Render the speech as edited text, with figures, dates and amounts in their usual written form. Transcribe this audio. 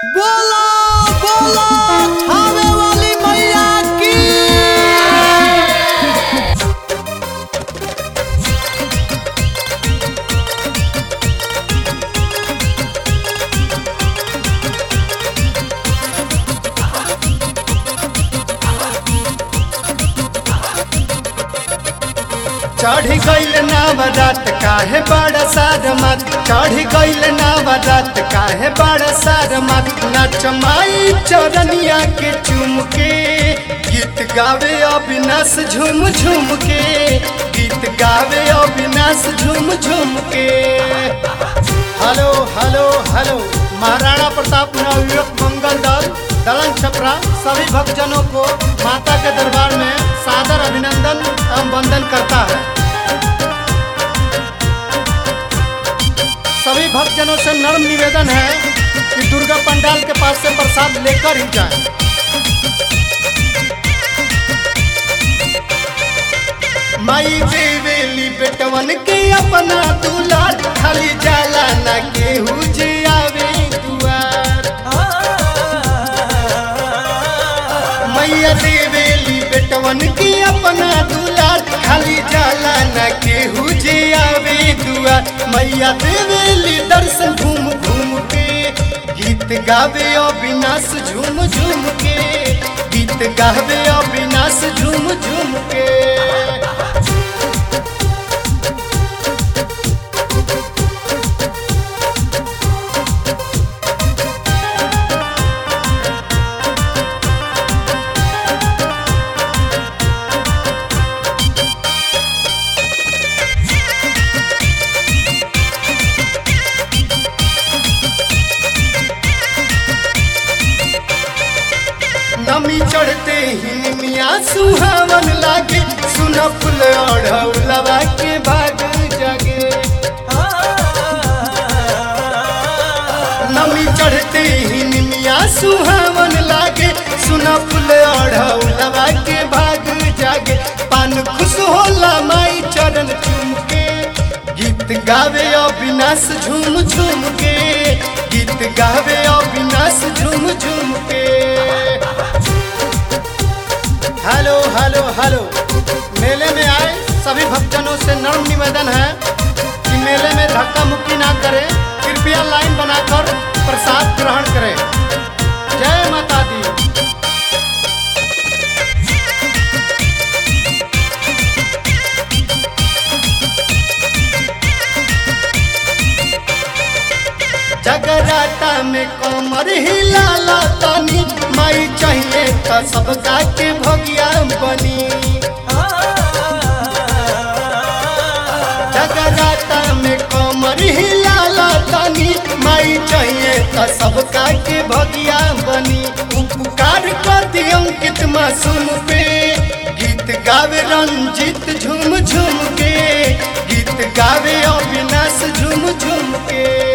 बोला बोला थावे वाली मैया की। चढ़ी गईल नवरात काहे बड़ा सार मत, चढ़ी गईल नवरात काहे बड़ा सार मत। नच माई चरनिया के चूम के, गीत गावे अविनाश झूम झूम के, गीत गावे अविनाश झूम झूम के। Hello hello hello, Maharana Pratap नवयुवक मंगल दल दलन छपरा सभी भक्तजनों को माता के दरबार में सादर अभिनंदन एवं वंदन करता है। सभी भक्तजनों से नर्म निवेदन है कि दुर्गा पंडाल के पास से प्रसाद लेकर ही जाएं। माई देवेली बेटवन के अपना दुलार, खाली जाला ना केहू जे आवे दुआर। मैया देवेली बेटवन के अपना दुलार, खाली जाला ना केहू जे आवे दुआर। मैया देवेली दर्शन घूम घूम के, गीत गावे अविनाश झूम झूम के, गीत गावे अविनाश झूम झूम के। नमी चढ़ते ही मिया सुहावन लागे, सुन फुल ओढ़ौलवा के भाग जागे। नमी चढ़ते ही मिया सुहावन लागे, सुन फुल ओढ़ौलवा के भाग जागे। पान खुश होला माई चरण चूम के, गीत गावे अविनाश झूम झूम के, गीत गावे अविनाश झूम झूम के। हेलो हेलो हेलो, मेले में आए सभी भक्तजनों से नर्म निवेदन है कि मेले में धक्का मुक्की ना करें, कृपया लाइन बनाकर प्रसाद ग्रहण करें। जय माता दी। जगराता में कमर हिलाला तानी, माई चाहिए तो सबका के भगिया बनी। जगराता में कमर हिलाला तानी, माई चाहिए तो सबका के भगिया बनी। उपकार कर दी अंकित मासूम पे, गीत गावे रंजीत झूम झूम के, गीत गावे अविनाश झूम झूम के।